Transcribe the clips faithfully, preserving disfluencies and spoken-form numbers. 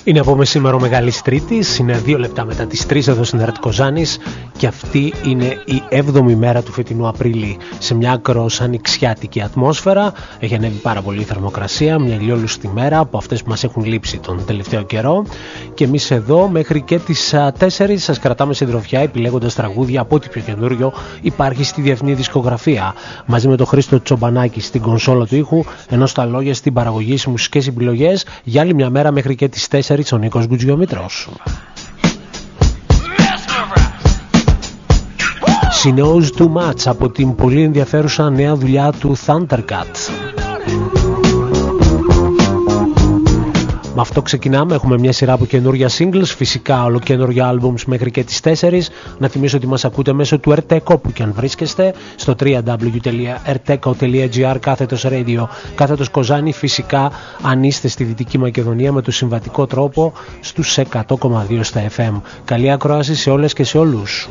Είναι από μεσήμερο Μεγάλης Τρίτης, είναι δύο λεπτά μετά τις τρεις εδώ στην ΕΡΤ Κοζάνης και αυτή είναι η έβδομη μέρα του φετινού Απρίλη. Σε μια ακρός ανοιξιάτικη ατμόσφαιρα, έχει ανέβει πάρα πολύ η θερμοκρασία, μια ηλιόλουστη μέρα από αυτές που μας έχουν λείψει τον τελευταίο καιρό. Και εμείς εδώ μέχρι και τις τέσσερις σας κρατάμε συντροφιά επιλέγοντας τραγούδια από ό,τι πιο καινούριο υπάρχει στη διεθνή δισκογραφία. Μαζί με τον Χρήστο Τσομπανάκη στην κονσόλα του ήχου, ενώ στα λόγια στην παραγωγή στις μουσικές επιλογές, για άλλη μια μέρα μέχρι και τις τέσσερις ο Νίκος Γκουτζιομήτρος. She knows too much από την πολύ ενδιαφέρουσα νέα δουλειά του Thundercat. Με αυτό ξεκινάμε, έχουμε μια σειρά από καινούργια singles, φυσικά ολοκαινούργια albums μέχρι και τις τέσσερις. Να θυμίσω ότι μας ακούτε μέσω του Erteco που και αν βρίσκεστε στο double-u double-u double-u τελεία erteco τελεία gr κάθετος radio κάθετος Κοζάνη. Φυσικά αν είστε στη Δυτική Μακεδονία με το συμβατικό τρόπο στους εκατό κόμμα δύο στα εφ εμ. Καλή ακρόαση σε όλες και σε όλους.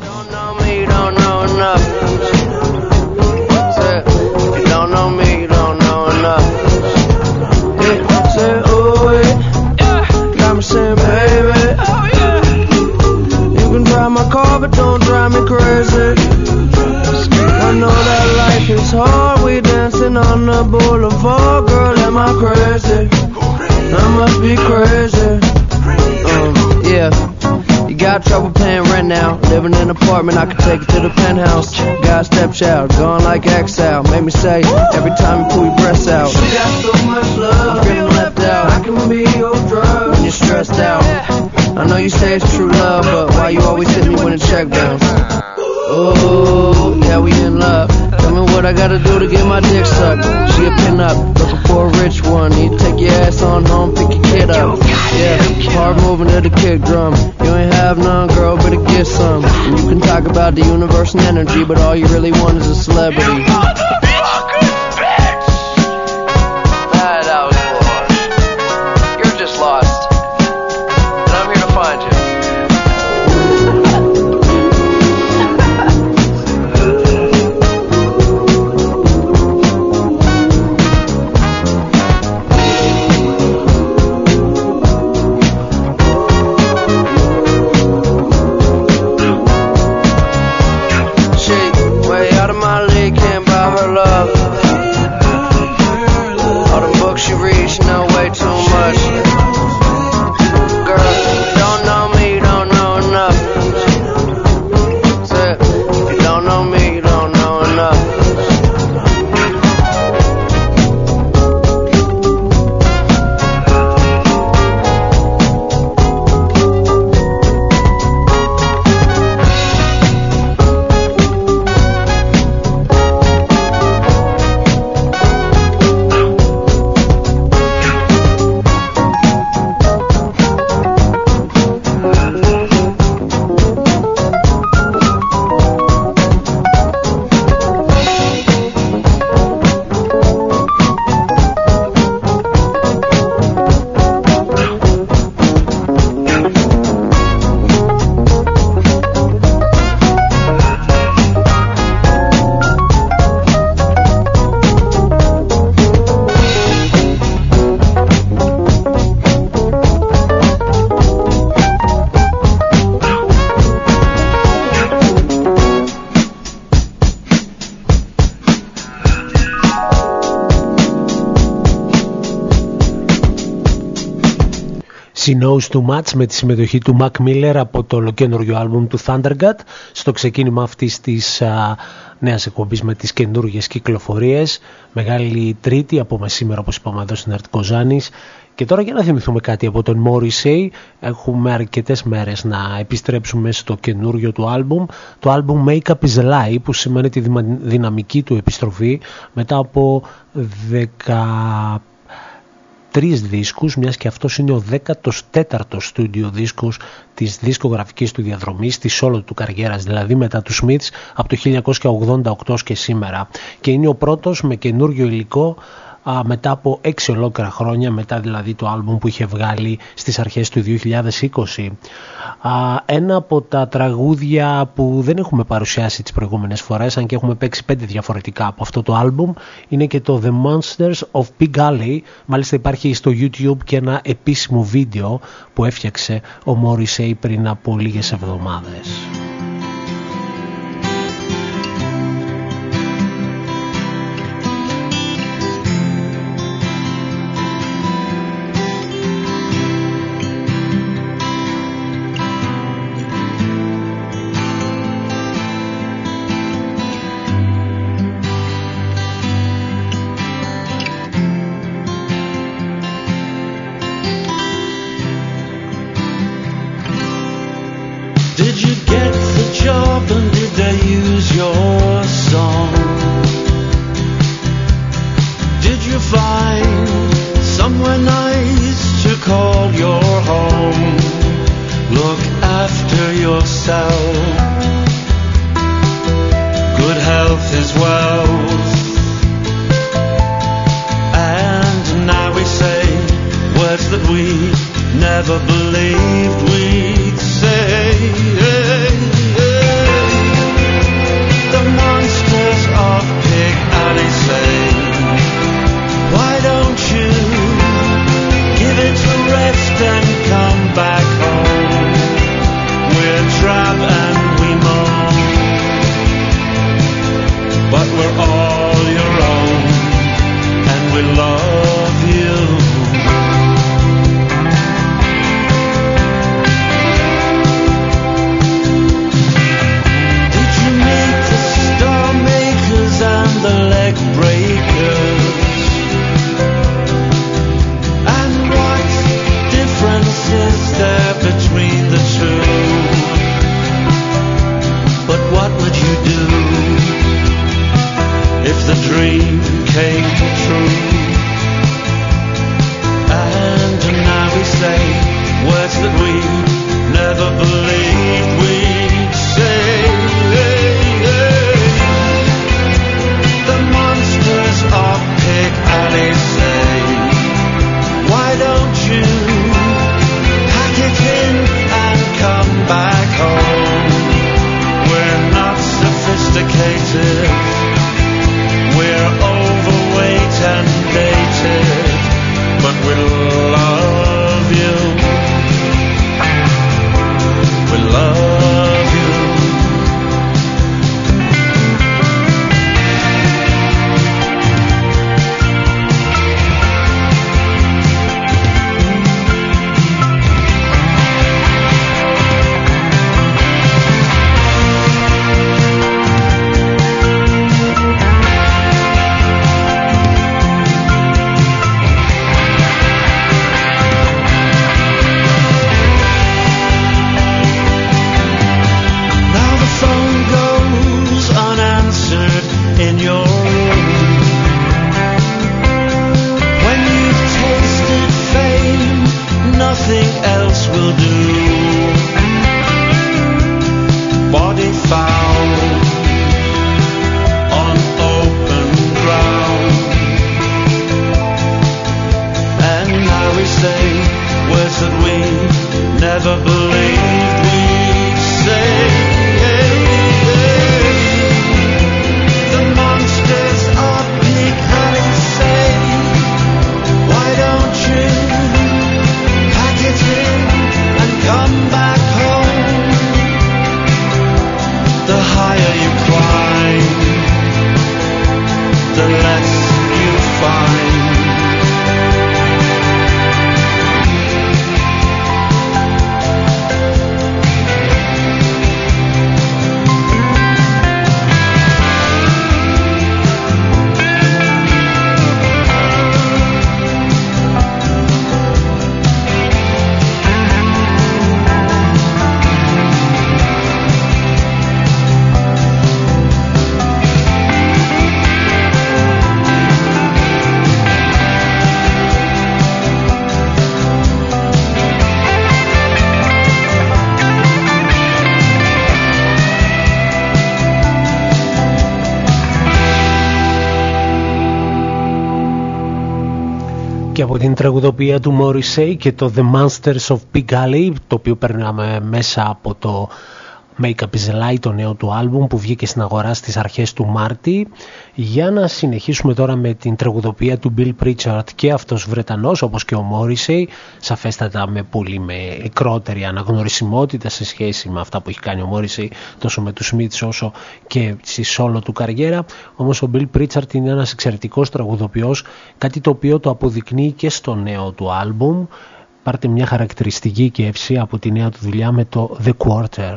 Saying, baby, oh, yeah. You can drive my car, but don't drive me crazy. I know that life is hard. We dancing on the boulevard, girl. Am I crazy? I must be crazy. Um, yeah. You got trouble paying rent now. Living in an apartment, I could take you to the penthouse. Got a stepchild, gone like exile. Make me say every time you pull your breasts out. She got so much love, I'm feeling left out. I can be your drug when you're stressed out. I know you say it's true love, but why you always hit me when the check bounce? Oh, yeah, we in love. Tell me what I gotta do to get my dick sucked. She a pin up, looking for a rich one. You take your ass on home, pick your kid up. Yeah, hard moving to the kick drum. You ain't have none, girl, better get some. And you can talk about the universe and energy, but all you really want is a celebrity. She Knows Too Much με τη συμμετοχή του Mac Miller από το ολοκαίνουργιο άλμπουμ του Thundercat στο ξεκίνημα αυτής της α, νέας εκπομπής με τις καινούργιες κυκλοφορίες. Μεγάλη Τρίτη από μεσήμερα όπως είπαμε εδώ στην ΕΡΤ Κοζάνης. Και τώρα για να θυμηθούμε κάτι από τον Morrissey, έχουμε αρκετές μέρες να επιστρέψουμε στο καινούργιο του άλμπουμ, το άλμπουμ Make Up Is A Lie, που σημαίνει τη δυναμική του επιστροφή μετά από δεκαπέντε τρεις δίσκους, μιας και αυτός είναι ο δέκατος τέταρτος στούντιο δίσκος της δισκογραφικής του διαδρομής, της solo του καριέρας, δηλαδή μετά τους Smiths από το χίλια εννιακόσια ογδόντα οκτώ και σήμερα. Και είναι ο πρώτος με καινούριο υλικό α, μετά από έξι ολόκληρα χρόνια, μετά δηλαδή το άλμπουμ που είχε βγάλει στις αρχές του δύο χιλιάδες είκοσι. Α, ένα από τα τραγούδια που δεν έχουμε παρουσιάσει τις προηγούμενες φορές, αν και έχουμε παίξει πέντε διαφορετικά από αυτό το άλμπουμ, είναι και το The Monsters of Big Alley. Μάλιστα υπάρχει στο YouTube και ένα επίσημο βίντεο που έφτιαξε ο Morrissey πριν από λίγες εβδομάδες. We're overweight and Και από την τραγουδοποιία του Morrissey και το The Monsters of Big Alley, το οποίο περνάμε μέσα από το Make Up Is Lie, το νέο του άλμπουμ που βγήκε στην αγορά στις αρχές του Μάρτη, για να συνεχίσουμε τώρα με την τραγουδοποιία του Bill Pritchard, και αυτός Βρετανός όπως και ο Morrissey, σαφέστατα με πολύ μικρότερη αναγνωρισιμότητα σε σχέση με αυτά που έχει κάνει ο Morrissey τόσο με τους Smiths όσο και στη solo του καριέρα. Όμως ο Bill Pritchard είναι ένας εξαιρετικός τραγουδοποιός, κάτι το οποίο το αποδεικνύει και στο νέο του άλμπουμ. Πάρτε μια χαρακτηριστική γεύση από τη νέα του δουλειά με το The Quarter.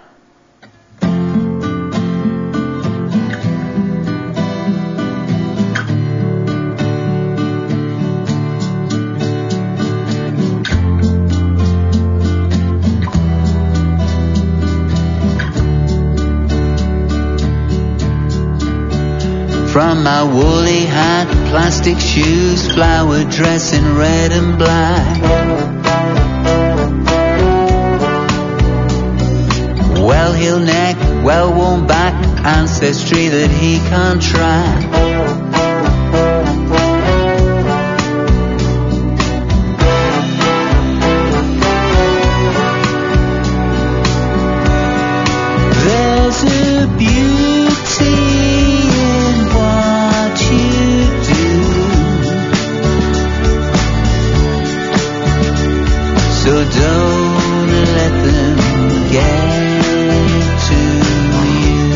From my woolly hat, plastic shoes, flower dress in red and black. Well-heeled neck, well-worn back, ancestry that he can't track. There's a beauty in what you do, so don't let them get to you.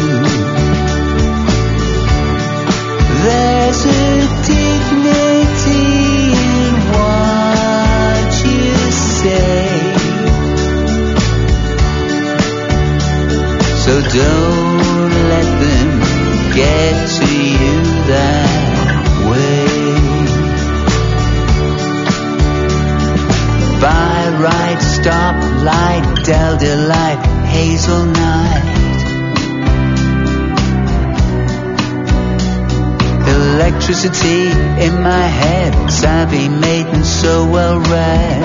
There's a dignity in what you say, so don't let them get to you that way. By right, stop, light, Del Delight, hazel night. Electricity in my head, savvy maiden so well read.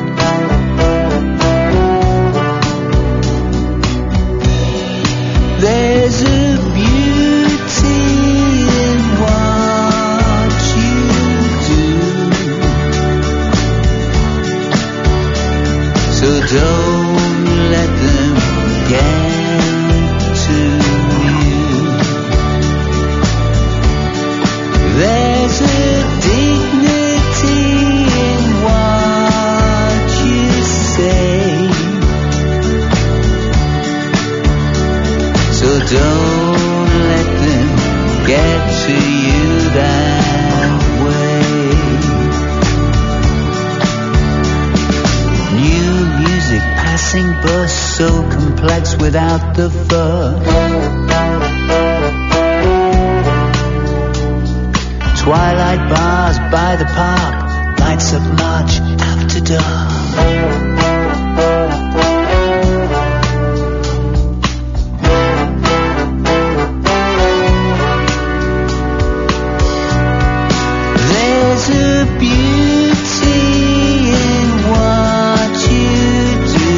There's a beauty in what you do, so don't let them get to you. There's a dignity in what you say, so don't let them get to you that way. New music, passing bus, so complex without the fuss. Twilight bars by the park, lights up March after dark. There's a beauty in what you do,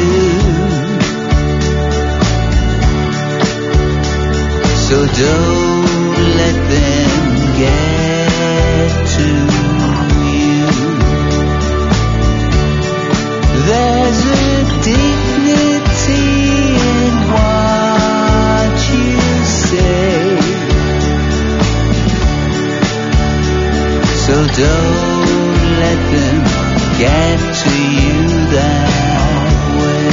so don't let them get to you. There's a dignity in what you say, so don't let them get to you that way.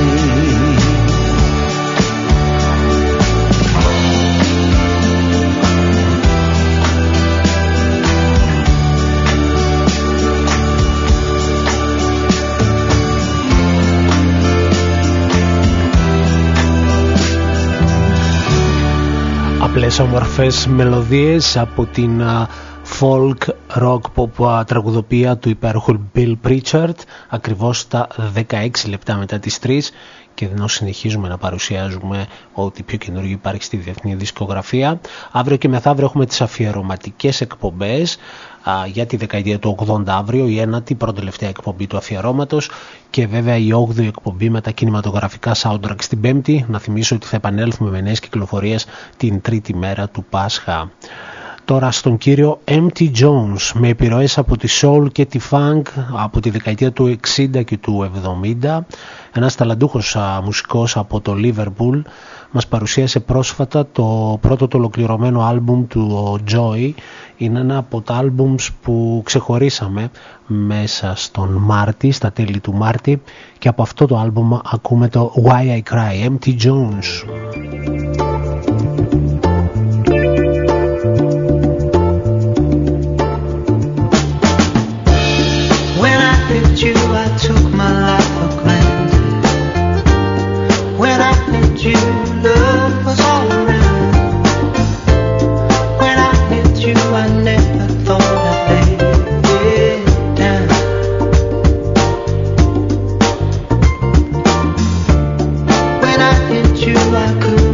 Απλές όμορφες μελωδίες από την folk rock pop τραγουδοποιία του υπέροχου Bill Pritchard, ακριβώς στα δεκαέξι λεπτά μετά τις τρεις, και ενώ συνεχίζουμε να παρουσιάζουμε ό,τι πιο καινούργιο υπάρχει στη διεθνή δισκογραφία. Αύριο και μεθαύριο έχουμε τις αφιερωματικές εκπομπές α, για τη δεκαετία του ογδόντα αύριο, η ένατη πρώτη τελευταία εκπομπή του αφιερώματος, και βέβαια η όγδοη εκπομπή με τα κινηματογραφικά soundtrack στην Πέμπτη. Να θυμίσω ότι θα επανέλθουμε με νέες κυκλοφορίες την τρίτη μέρα του Πάσχα. τώρα στον κύριο εμ τι Jones με επιρροές από τη soul και τη funk από τη δεκαετία του εξήντα και του εβδομήντα. Ένας ταλαντούχος α, μουσικός από το Liverpool μας παρουσίασε πρόσφατα το πρώτο το ολοκληρωμένο άλμπουμ του Joy. Είναι ένα από τα άλμπουμς που ξεχωρίσαμε μέσα στον Μάρτι, στα τέλη του Μάρτη, και από αυτό το άλμπουμ ακούμε το Why I Cry, εμ τι Jones. You, I took my life for granted. When I met you, love was all around. When I met you, I never thought I'd lay it down. When I met you, I could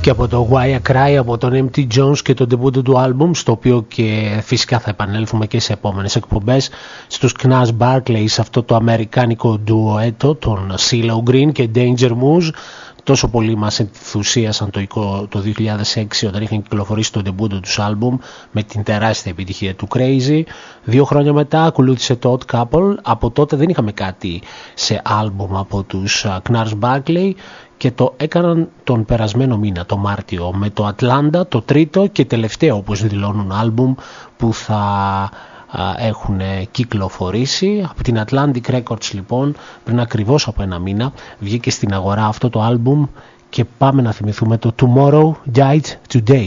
Και από το Why I Cry, από τον εμ τι Jones και το debut του album, στο οποίο και φυσικά θα επανέλθουμε και σε επόμενες εκπομπές, στους Knarrs Barkley, σε αυτό το αμερικάνικο ντουέτο των CeeLo Green και Danger Moose. Τόσο πολύ μας ενθουσίασαν το δύο χιλιάδες έξι όταν είχαν κυκλοφορήσει το debut τους album με την τεράστια επιτυχία του Crazy. Δύο χρόνια μετά ακολούθησε το Odd Couple. Από τότε δεν είχαμε κάτι σε album από τους Knarrs Barkley και το έκαναν τον περασμένο μήνα, το Μάρτιο, με το Atlanta, το τρίτο και τελευταίο, όπως δηλώνουν, άλμπουμ που θα έχουν κυκλοφορήσει. Από την Atlantic Records, λοιπόν, πριν ακριβώς από ένα μήνα βγήκε στην αγορά αυτό το άλμπουμ και πάμε να θυμηθούμε το Tomorrow Died Today.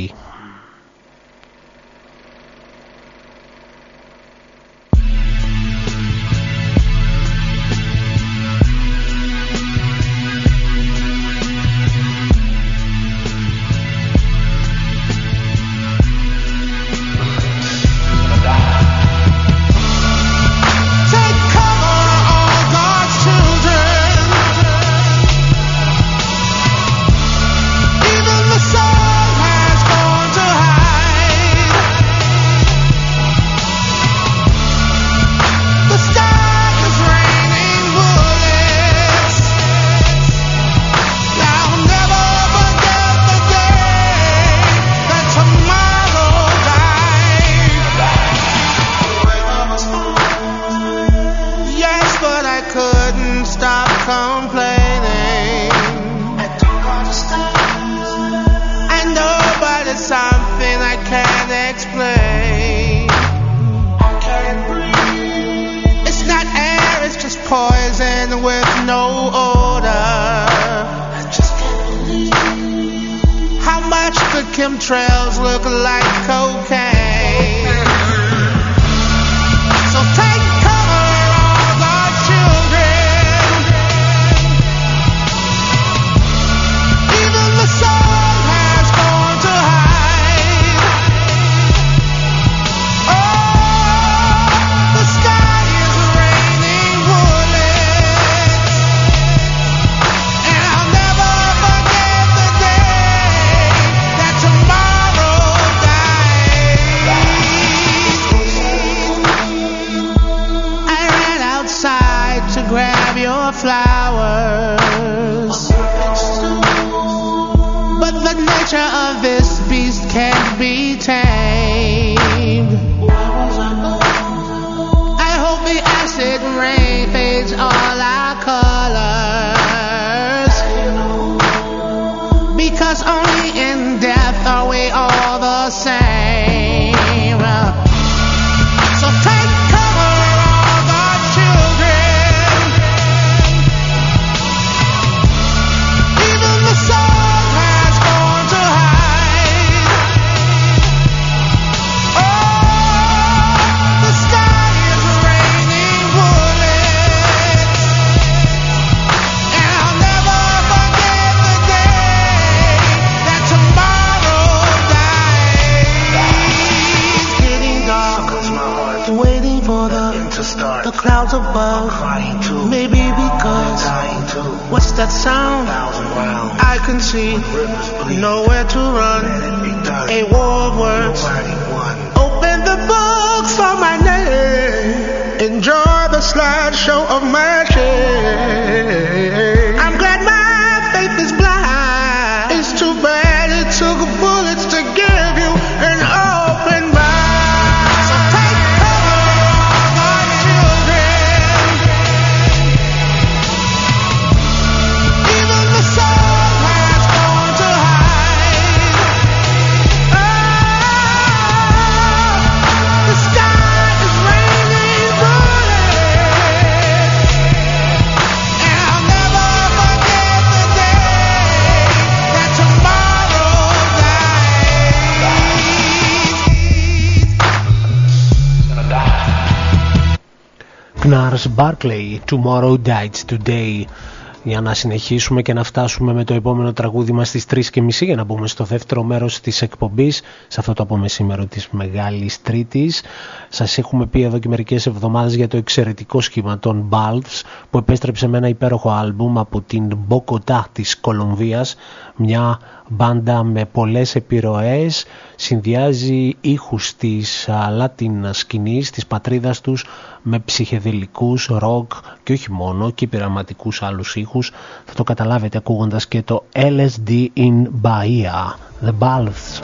Knarrs Barkley, Tomorrow Died Today. για να συνεχίσουμε και να φτάσουμε με το επόμενο τραγούδι μας στις τρεις και μισή για να μπούμε στο δεύτερο μέρος της εκπομπής, σε αυτό το απομεσήμερο της Μεγάλης Τρίτης. Σας έχουμε πει εδώ και μερικές εβδομάδες για το εξαιρετικό σχήμα των Balths, που επέστρεψε με ένα υπέροχο άλμπουμ από την Μποκοτά της Κολομβίας, μια μπάντα με πολλές επιρροές, συνδυάζει ήχους της Latin σκηνής, της πατρίδας τους, με ψυχεδελικούς, ροκ και όχι μόνο, και πειραματικούς άλλους ήχους. Θα το καταλάβετε ακούγοντας και το ελ ες ντι in Bahia, The Balths.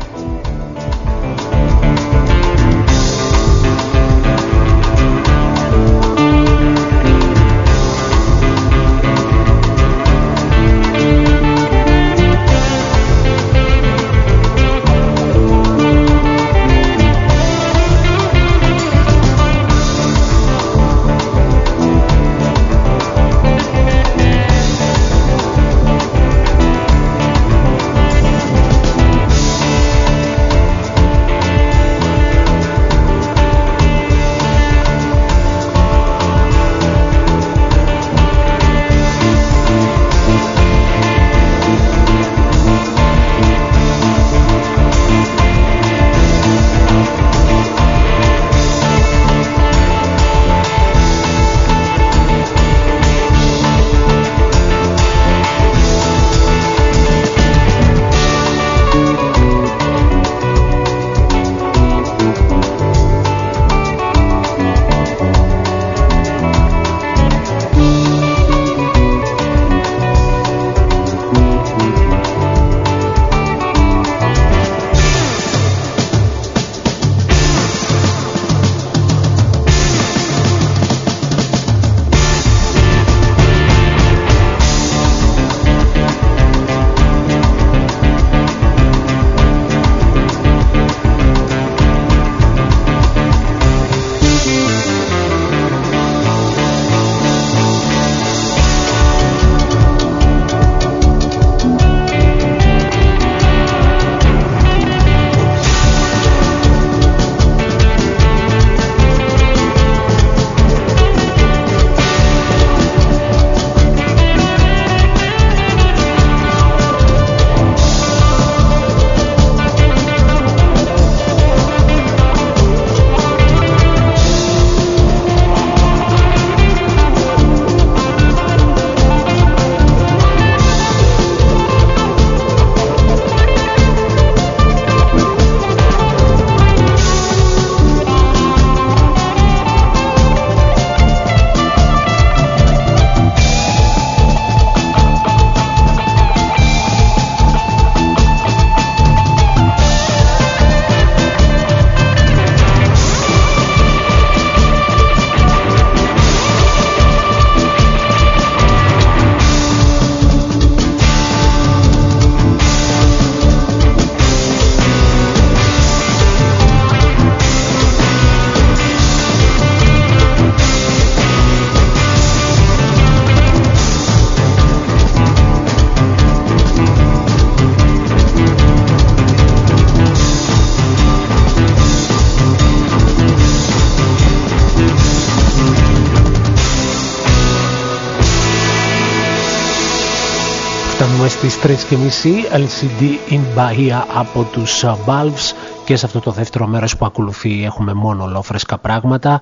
Στις τρεις και μισή ελ σι ντι in Bahia από τους Balths, και σε αυτό το δεύτερο μέρος που ακολουθεί έχουμε μόνο ολόφρεσκα πράγματα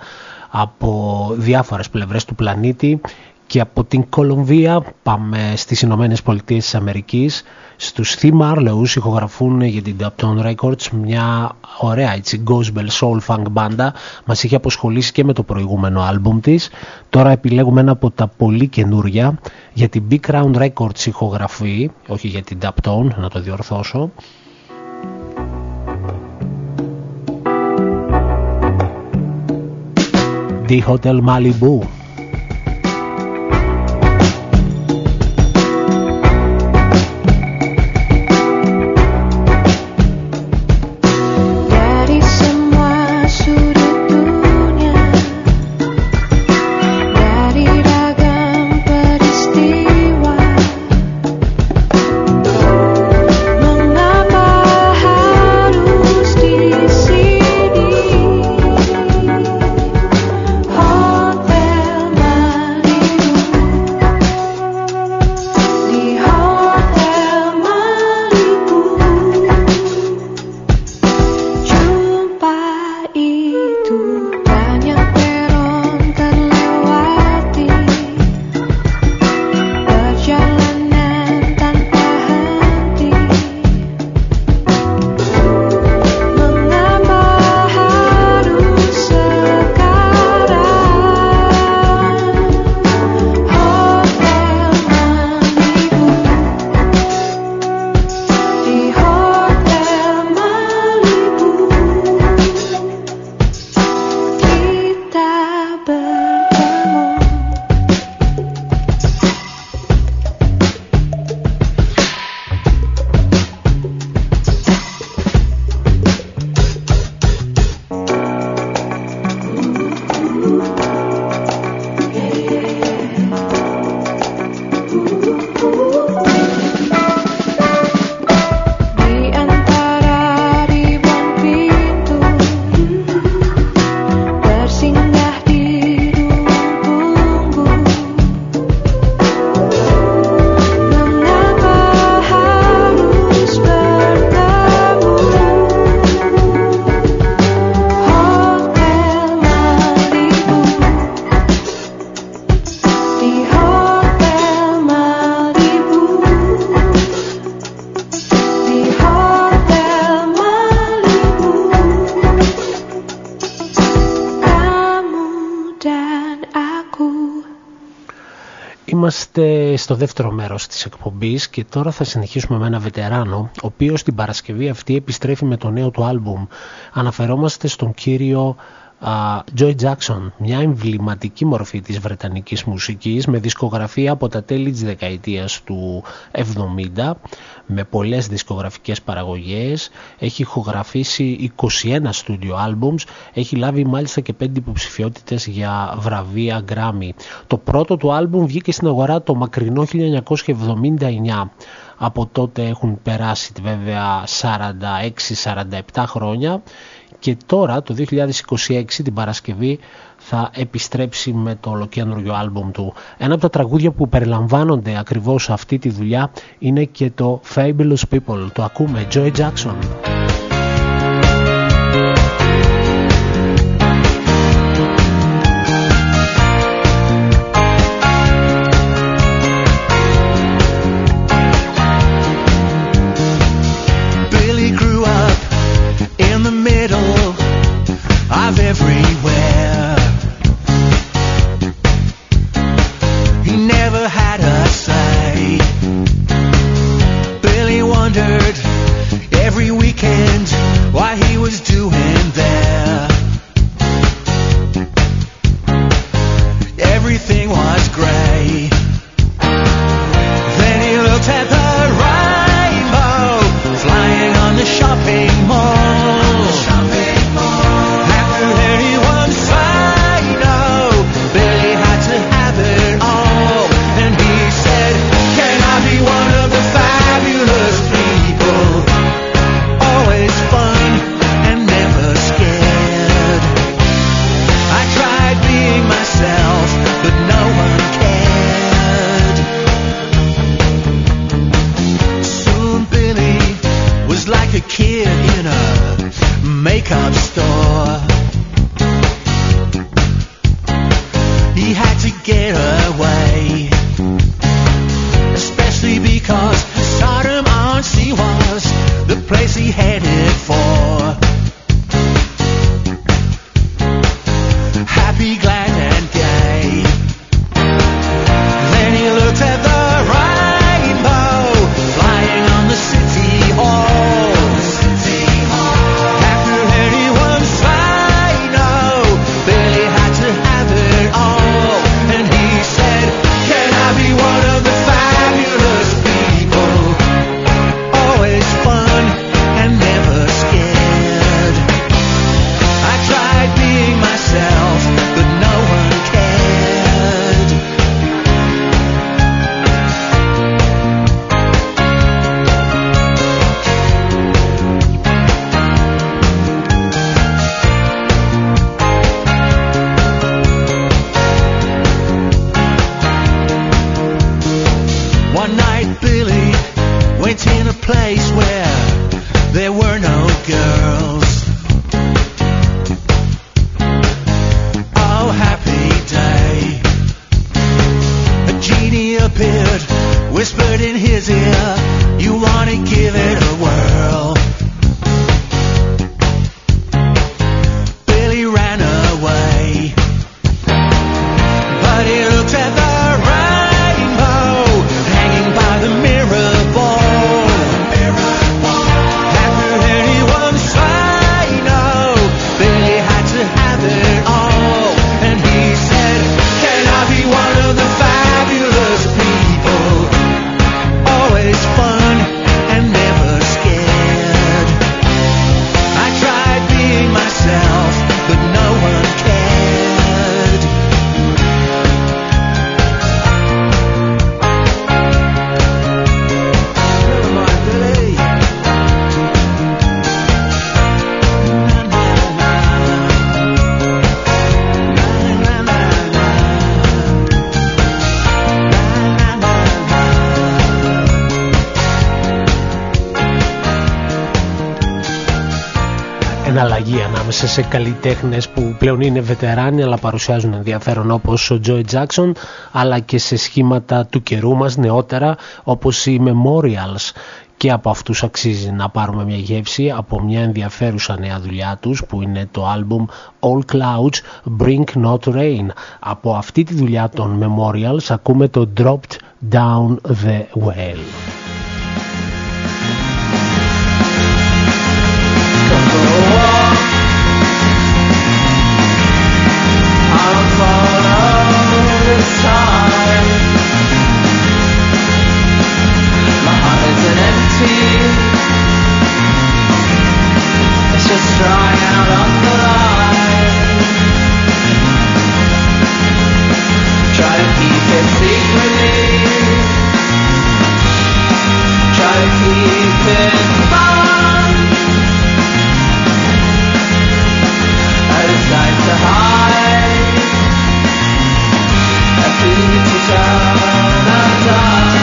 από διάφορες πλευρές του πλανήτη. Και από την Κολομβία πάμε στις Ηνωμένες Πολιτείες της Αμερικής. Στους Thema Arleus ηχογραφούν για την Daptone Records, μια ωραία έτσι gospel soul funk μπάντα. Μας είχε αποσχολήσει και με το προηγούμενο άλμπουμ της. Τώρα επιλέγουμε ένα από τα πολύ καινούρια για την Big Crown Records ηχογραφή, όχι για την Daptone, να το διορθώσω. The Hotel Malibu. Hotel Είμαστε στο δεύτερο μέρος της εκπομπής και τώρα θα συνεχίσουμε με ένα βετεράνο, ο οποίος την Παρασκευή αυτή επιστρέφει με το νέο του άλμπουμ. Αναφερόμαστε στον κύριο uh, Joey Jackson, μια εμβληματική μορφή της βρετανικής μουσικής με δισκογραφία από τα τέλη της δεκαετίας του εβδομήντα, με πολλές δισκογραφικές παραγωγές. Έχει ηχογραφήσει είκοσι ένα στούντιο άλμπουμς, έχει λάβει μάλιστα και πέντε υποψηφιότητες για βραβεία Grammy. Το πρώτο του άλμπουμ βγήκε στην αγορά το μακρινό χίλια εννιακόσια εβδομήντα εννιά. Από τότε έχουν περάσει βέβαια σαράντα έξι σαράντα επτά χρόνια και τώρα το δύο χιλιάδες είκοσι έξι την Παρασκευή θα επιστρέψει με το ολοκένουργιο άλμπουμ του. Ένα από τα τραγούδια που περιλαμβάνονται ακριβώς σε αυτή τη δουλειά είναι και το Fabulous People. Το ακούμε, Joey Jackson. Everywhere he never had a say. Billy wondered every weekend why he was doing there. Everything was grey. Then he looked at the rainbow flying on the shopping mall. A kid in a makeup store. He had to get away, especially because Sodom-on-Sea was the place he headed for. Happy, glad and gay. Then he looked at the rainbow flying on the city hall. Place where there were no girls. Oh, happy day. A genie appeared, whispered in his ear, you want to give it a whirl. Billy ran away, but he looked at the rainbow hanging by the mirror ball. Fun and never scared. εναλλαγή ανάμεσα σε καλλιτέχνες που πλέον είναι βετεράνοι αλλά παρουσιάζουν ενδιαφέρον όπως ο Joey Jackson, αλλά και σε σχήματα του καιρού μας νεότερα όπως οι Memorials. Και από αυτούς αξίζει να πάρουμε μια γεύση από μια ενδιαφέρουσα νέα δουλειά τους που είναι το άλμπουμ All Clouds Bring Not Rain. Από αυτή τη δουλειά των Memorials ακούμε το Dropped Down the Well. It's just drying out on the line. Try to keep it secretly. Try to keep it fun. I decide to hide. I keep to turn undone.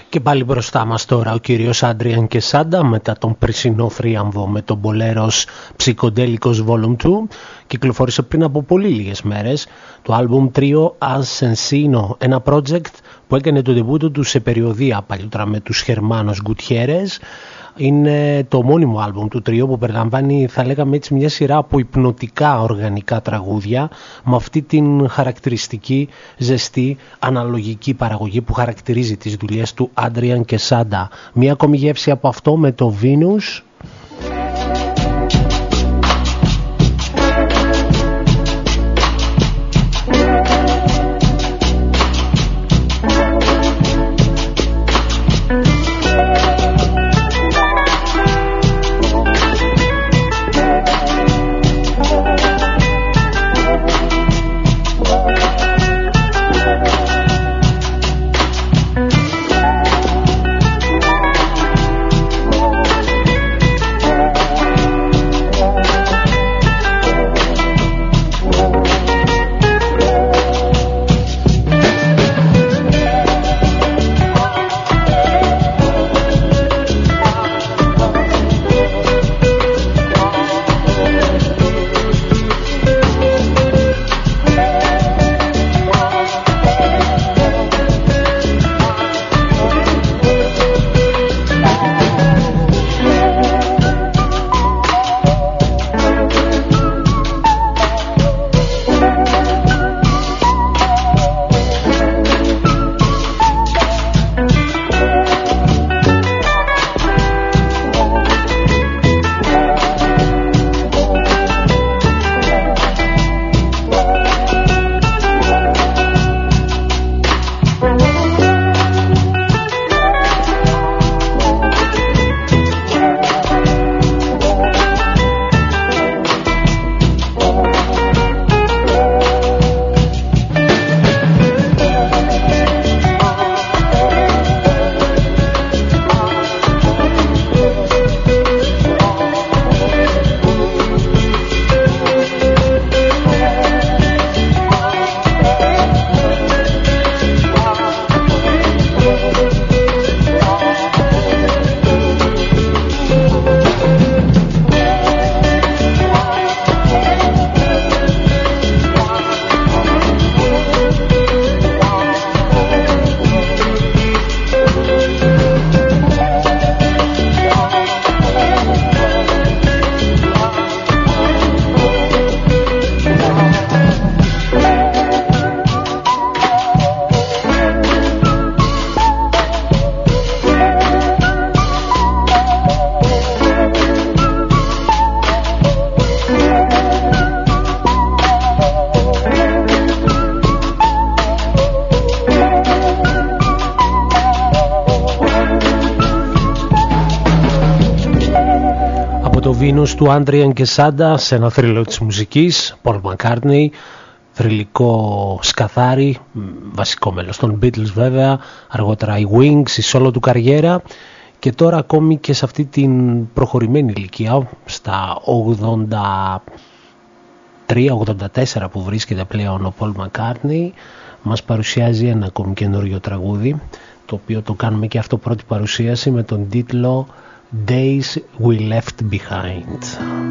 Και πάλι μπροστά μας τώρα ο κύριος Adrian Quesada μετά τον περσινό θρίαμβο με τον Boleros Psychodelicos Volume δύο. Κυκλοφόρησε πριν από πολύ λίγες μέρες το άλμπουμ Trio Asensino, ένα project που έκανε το ντεμπούτο του σε περιοδία παλιότερα με τους Hermanos Gutierrez. Είναι το μόνιμο άλμπουμ του Trio που περιλαμβάνει, θα λέγαμε έτσι, μια σειρά από υπνοτικά οργανικά τραγούδια με αυτή την χαρακτηριστική ζεστή αναλογική παραγωγή που χαρακτηρίζει τις δουλειές του Adrian Quesada. Μια ακόμη γεύση από αυτό με το Venus. Του Adrian Quesada σε ένα θρύλο της μουσικής, Paul McCartney, θρυλικό σκαθάρι, βασικό μέλος των Beatles βέβαια, αργότερα οι Wings, η solo του καριέρα και τώρα ακόμη και σε αυτή την προχωρημένη ηλικία, στα ογδόντα τρία ογδόντα τέσσερα που βρίσκεται πλέον ο Paul McCartney, μας παρουσιάζει ένα ακόμη καινούριο τραγούδι, το οποίο το κάνουμε και αυτό πρώτη παρουσίαση με τον τίτλο Days We Left Behind.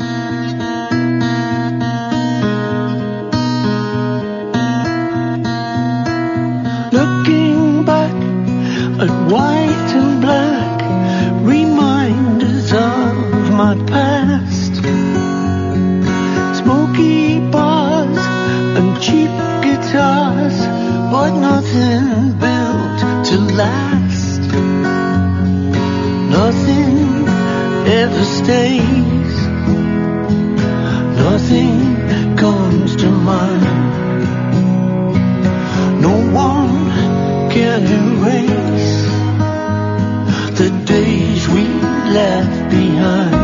Looking back at white and black, reminders of my past. Smoky bars and cheap guitars, but nothing built to last. Nothing ever stays, nothing comes to mind. No one can erase the days we left behind.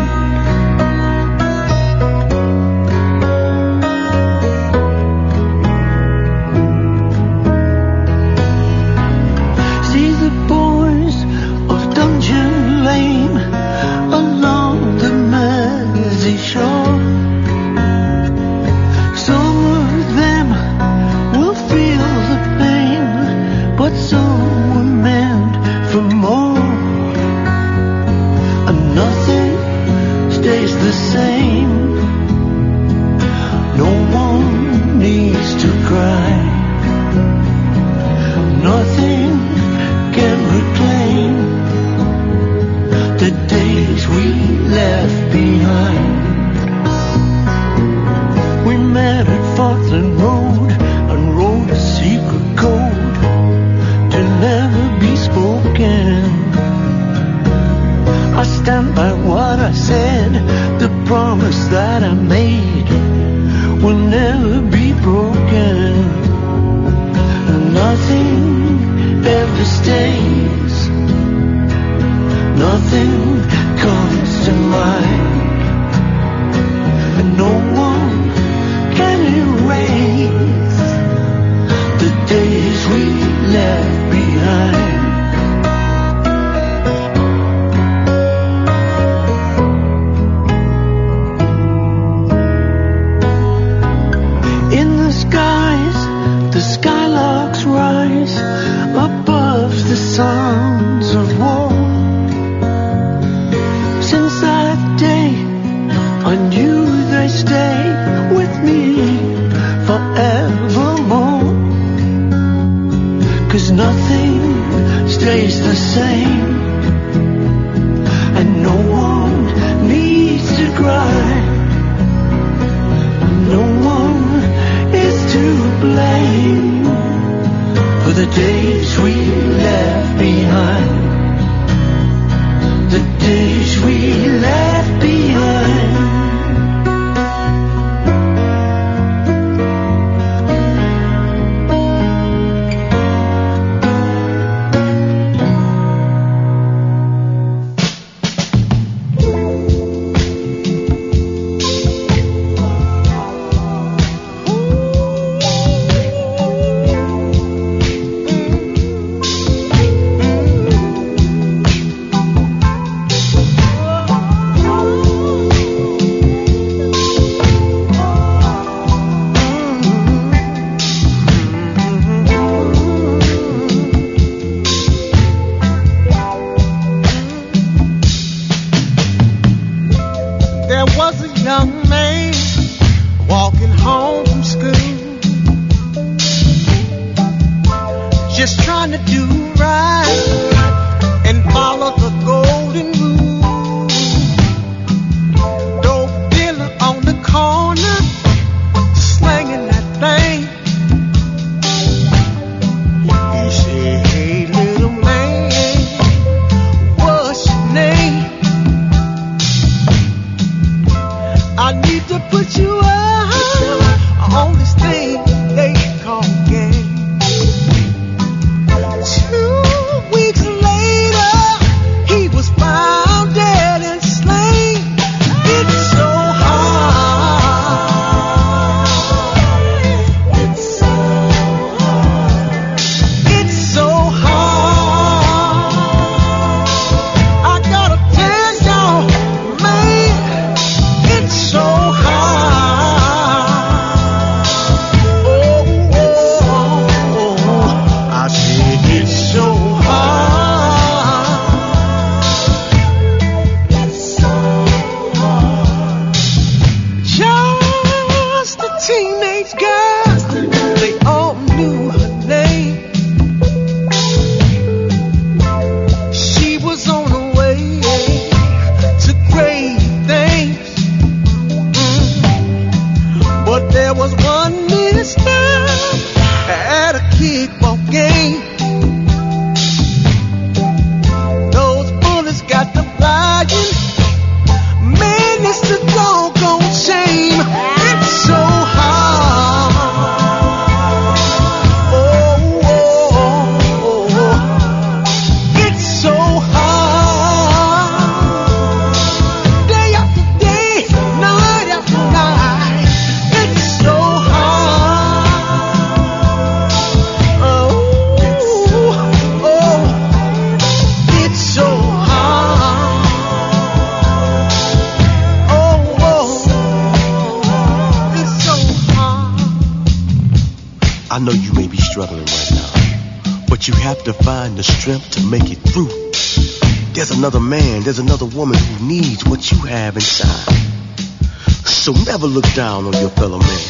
See the boys of Dungeon Lane along the Mersey shore. Some of them will feel the pain, but some were made nothing comes to mind, and no one can erase the days we left behind. In the skies, the skylarks rise above the sounds of war. Since that day, I knew they stay with me forevermore. 'Cause nothing stays the same, and no one needs to cry. No one is to blame for the days we left behind. The days we left behind. There's another woman who needs what you have inside. So never look down on your fellow man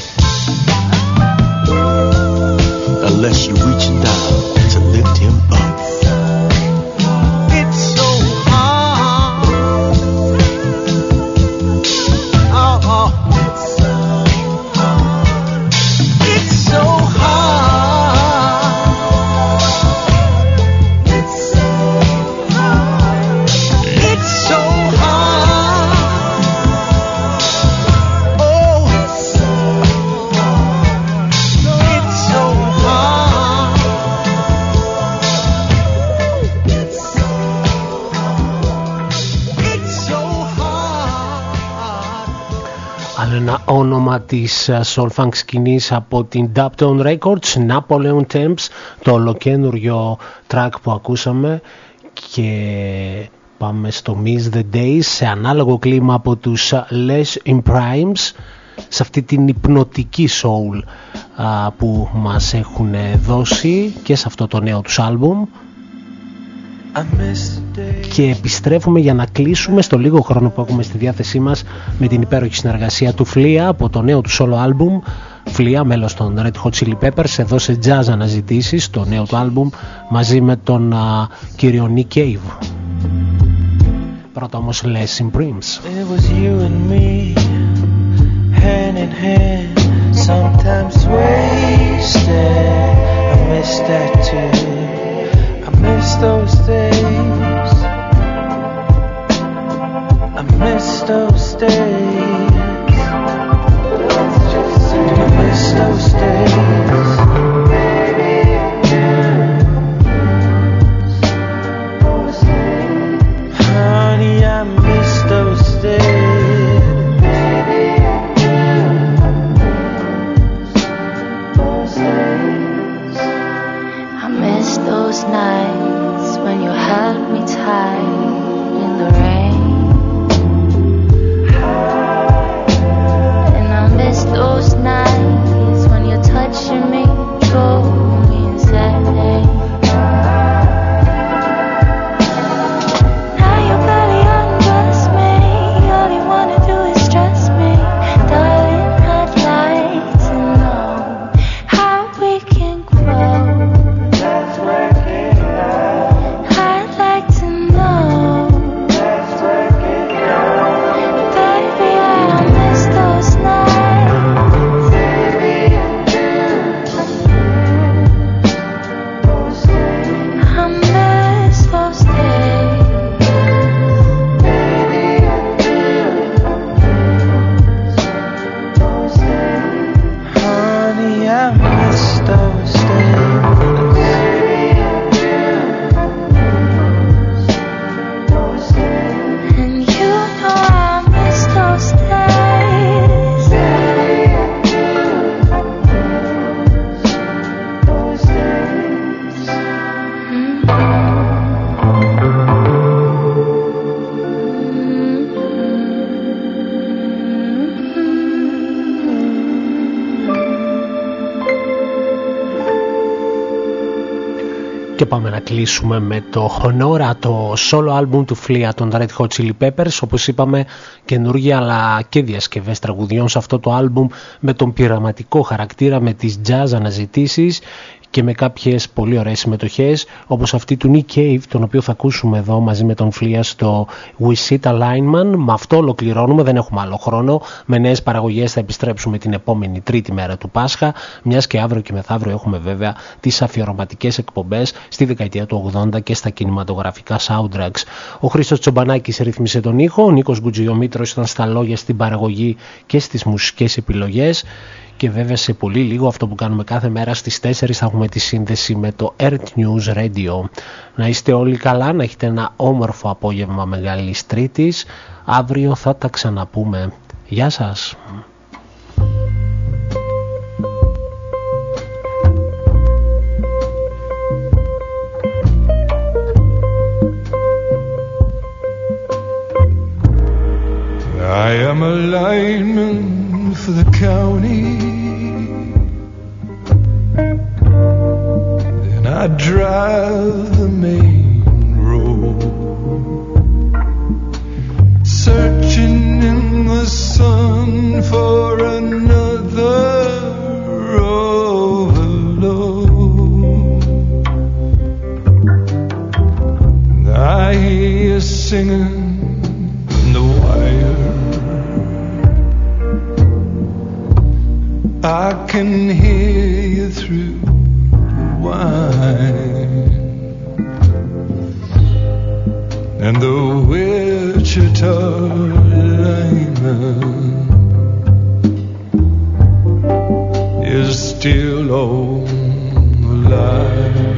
unless you're reaching down to lift him up. It's so hard. Oh, oh. It's so hard. It's so hard. It's so hard. It's so hard. Oh, it's so hard. It's so hard. όνομα της soul funk σκηνής από την Dubtone Records, Napoleon Temps, το ολοκένουργιο track που ακούσαμε, και πάμε στο Miss the Days σε ανάλογο κλίμα από τους Les Imprimes, σε αυτή την υπνοτική soul α, που μας έχουν δώσει και σε αυτό το νέο τους άλμπουμ. Και επιστρέφουμε για να κλείσουμε στο λίγο χρόνο που έχουμε στη διάθεσή μας με την υπέροχη συνεργασία του Flea από το νέο του solo άλμπουμ. Flea, μέλος των Red Hot Chili Peppers, εδώ σε jazz αναζητήσεις, το νέο του άλμπουμ, μαζί με τον α, κύριο Nick Cave. Πρώτα όμως Les Imprimes. It was you and me, hand in hand, sometimes wasted. I miss that too. I miss those days. I miss those days. I miss those days. Honey, I miss those days. I miss those nights when you held me tight in the rain. And I miss those nights when you're touching me, drove me insane. Now you gotta undress me, all you wanna do is stress me. Darling, I'd like to know how we can grow. Let's work it out. I'd like to know, Let's work it out. baby, I miss those nights. I miss those days. Honey, I miss those days. And you know I miss those days. Και πάμε να κλείσουμε με το Honora, το solo album του Flea των Red Hot Chili Peppers. Όπως είπαμε, καινούργια αλλά και διασκευές τραγουδιών σε αυτό το album, με τον πειραματικό χαρακτήρα, με τις jazz αναζητήσεις και με κάποιες πολύ ωραίες συμμετοχές, όπως αυτή του Nick Cave, τον οποίο θα ακούσουμε εδώ μαζί με τον Flea στο We Sit Alignment. Με αυτό ολοκληρώνουμε, δεν έχουμε άλλο χρόνο. Με νέες παραγωγές θα επιστρέψουμε την επόμενη τρίτη μέρα του Πάσχα, μιας και αύριο και μεθαύριο έχουμε βέβαια τις αφιερωματικές εκπομπές στη δεκαετία του ογδόντα και στα κινηματογραφικά soundtracks. Ο Χρήστος Τσομπανάκης ρύθμισε τον ήχο, ο Νίκος Γκουτζιομήτρος ήταν στα λόγια, στην παραγωγή και στις μουσικές επιλογές. Και βέβαια σε πολύ λίγο, αυτό που κάνουμε κάθε μέρα στις τέσσερις, θα έχουμε τη σύνδεση με το Earth News Radio. Να είστε όλοι καλά, να έχετε ένα όμορφο απόγευμα Μεγάλης Τρίτης. Αύριο θα τα ξαναπούμε. Γεια σας. I am a lineman for the county, and I drive the main road, searching in the sun for another overload. I hear you singing in the wire, I can hear you through the wine, and the Wichita lineman is still on the line.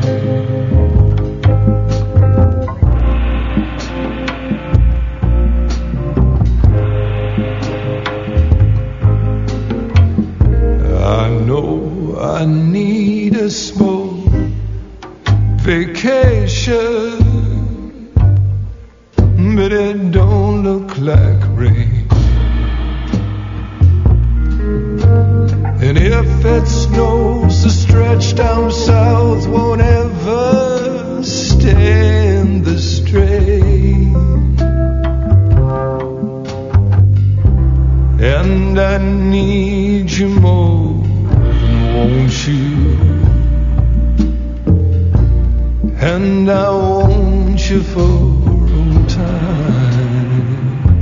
but it don't look like rain. And if it snows, the stretch down south won't ever stand the strain. And I need you more than want you, and I want you for all time.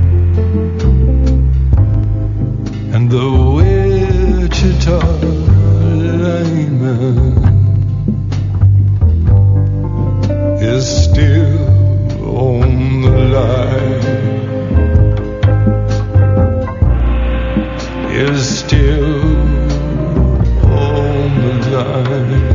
And the Wichita lineman is still on the line, is still on the line.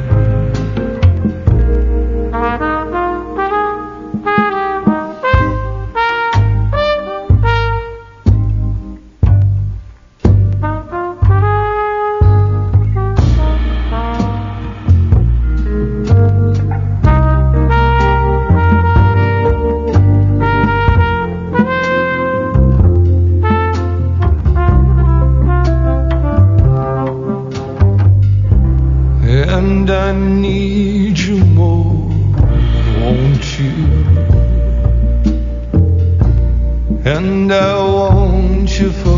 And I need you more than want you, and I want you for